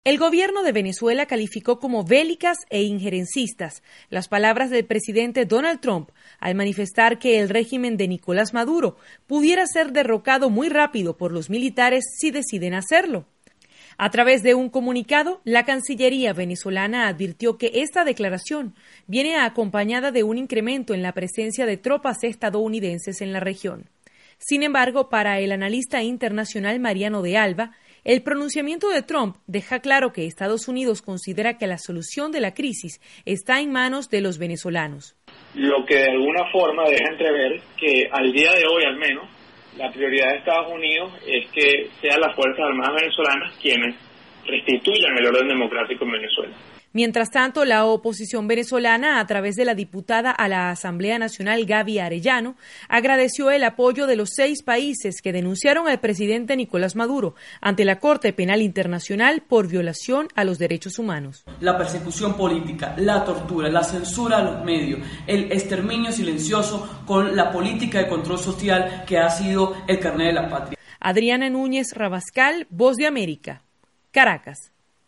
El gobierno de Venezuela calificó como bélicas e injerencistas las palabras del presidente Donald Trump al manifestar que el régimen de Nicolás Maduro pudiera ser derrocado muy rápido por los militares si deciden hacerlo. A través de un comunicado, la Cancillería venezolana advirtió que esta declaración viene acompañada de un incremento en la presencia de tropas estadounidenses en la región. Sin embargo, para el analista internacional Mariano de Alba, el pronunciamiento de Trump deja claro que Estados Unidos considera que la solución de la crisis está en manos de los venezolanos. Lo que de alguna forma deja entrever que al día de hoy al menos, la prioridad de Estados Unidos es que sean las Fuerzas Armadas venezolanas quienes restituyan el orden democrático en Venezuela. Mientras tanto, la oposición venezolana, a través de la diputada a la Asamblea Nacional Gaby Arellano, agradeció el apoyo de los 6 países que denunciaron al presidente Nicolás Maduro ante la Corte Penal Internacional por violación a los derechos humanos. La persecución política, la tortura, la censura a los medios, el exterminio silencioso con la política de control social que ha sido el carné de la patria. Adriana Núñez Rabascal, Voz de América, Caracas.